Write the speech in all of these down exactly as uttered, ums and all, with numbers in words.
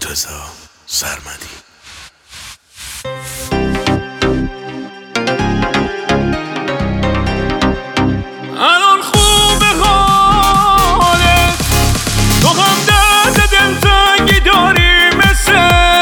رضا سرمدی. الان خوبه حالت، تو هم درد دلتنگی داری مثل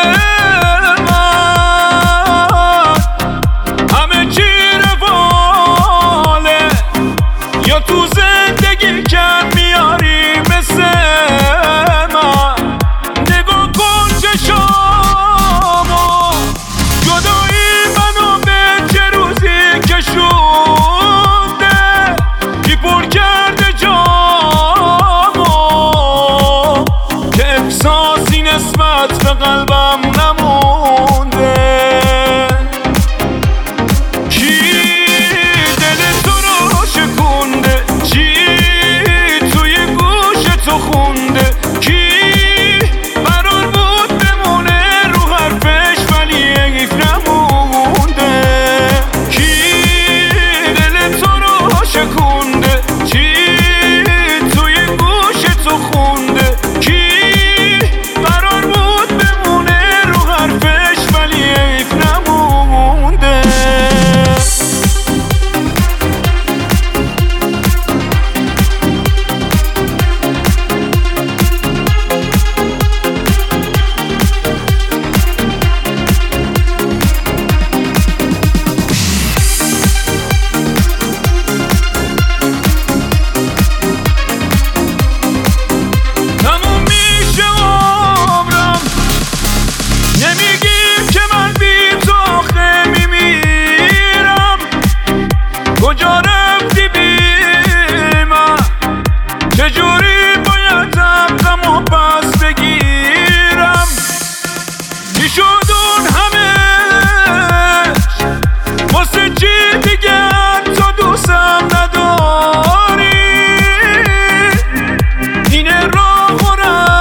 من، همه چی رواله یا تو زندگی کم میاری مثل من. نگاه کن چشامو، جدایی منو به چه روزی کشونده، کی پر کرده جامو که احساسی نسبت به قلبم نمونده. کی دل تو رو شکونده، چی توی گوش تو خونده، کی قرار بود بمونه رو حرفش ولی حیف نمونده، کی دل تو رو شکونده، چی توی گوش تو خونده، کی قرار بود بمونه رو حرفش ولی حیف نمونده. تموم میشه عمرم، نمیگیم که من بی تو آخه میمیرم. کجا رفتی بی من، چجوری باید عقلمو پس بگیرم. میشد اون همش واسه چی دیگه تو دوستم نداری. اینه راه و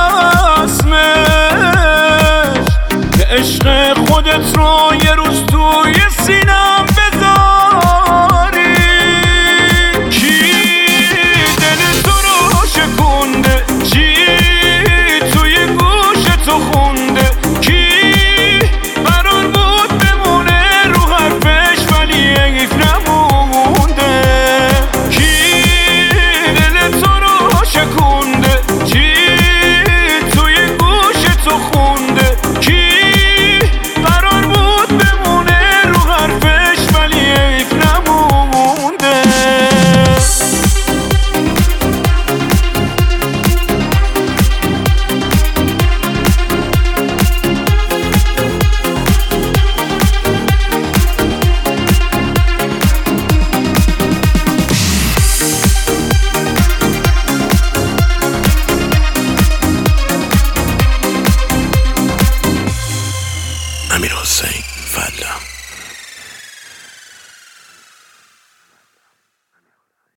رسمش که عشق خودت رو یه روز توی سینم بذاری. کی دل تو رو شکونده، چی توی گوش تو خونده، کی قرار بود بمونه رو حرفش ولی حیف نمونده، کی دل تو رو شکونده، چی توی گوش تو خونده، کی قرار بود بمونه رو حرفش ولی حیف نمونده. امیر حسین فلا.